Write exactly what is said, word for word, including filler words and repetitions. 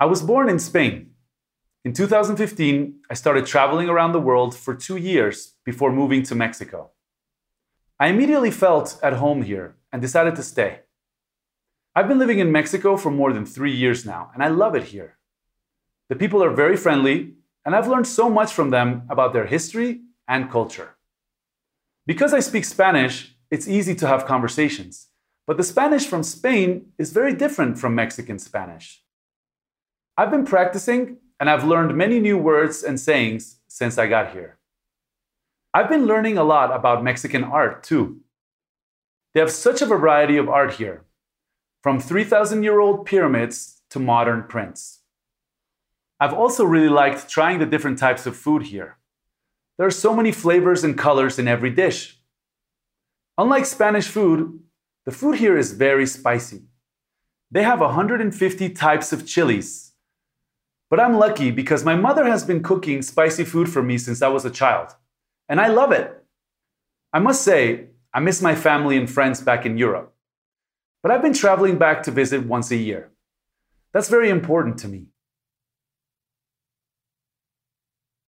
I was born in Spain. In two thousand fifteen, I started traveling around the world for two years before moving to Mexico. I immediately felt at home here and decided to stay. I've been living in Mexico for more than three years now, and I love it here. The people are very friendly, and I've learned so much from them about their history and culture. Because I speak Spanish, it's easy to have conversations, but the Spanish from Spain is very different from Mexican Spanish. I've been practicing, and I've learned many new words and sayings since I got here. I've been learning a lot about Mexican art too. They have such a variety of art here, from three thousand year old pyramids to modern prints. I've also really liked trying the different types of food here. There are so many flavors and colors in every dish. Unlike Spanish food, the food here is very spicy. They have one hundred fifty types of chilies. But I'm lucky because my mother has been cooking spicy food for me since I was a child, and I love it. I must say, I miss my family and friends back in Europe, but I've been traveling back to visit once a year. That's very important to me.